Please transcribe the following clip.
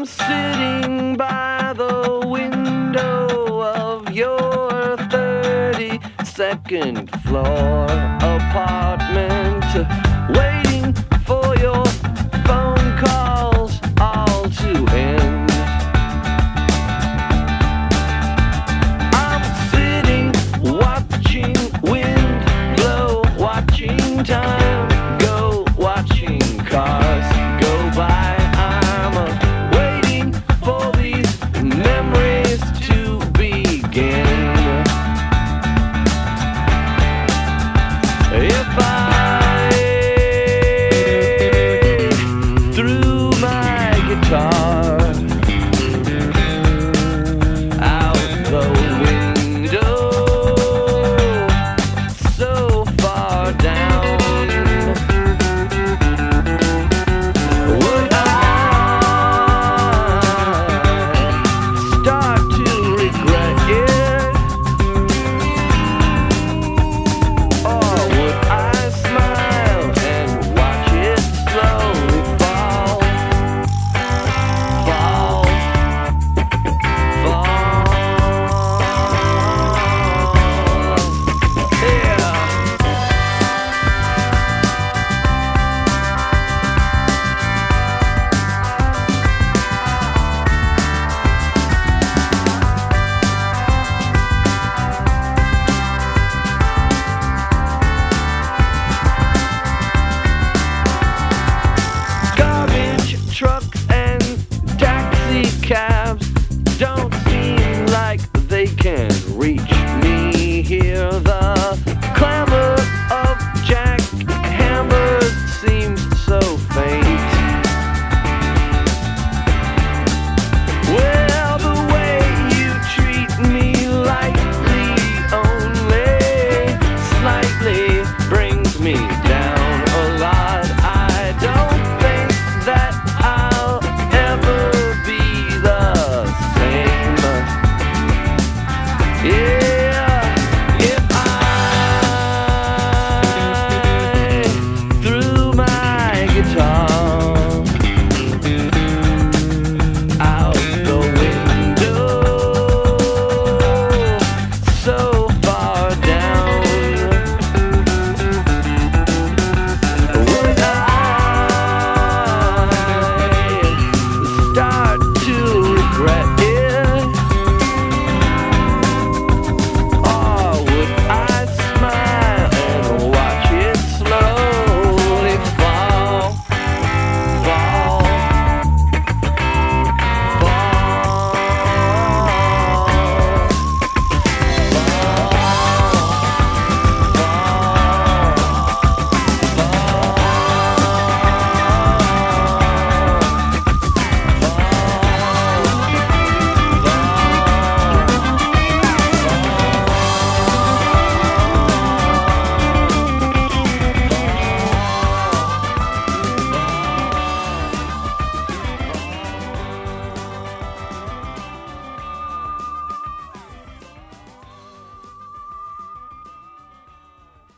I'm sitting by the window of your 32nd floor apartment, waiting for your phone calls all to end. I'm sitting watching wind blow, watching time go, watching cars go by. I'm waiting for these memories to begin. If I threw my guitar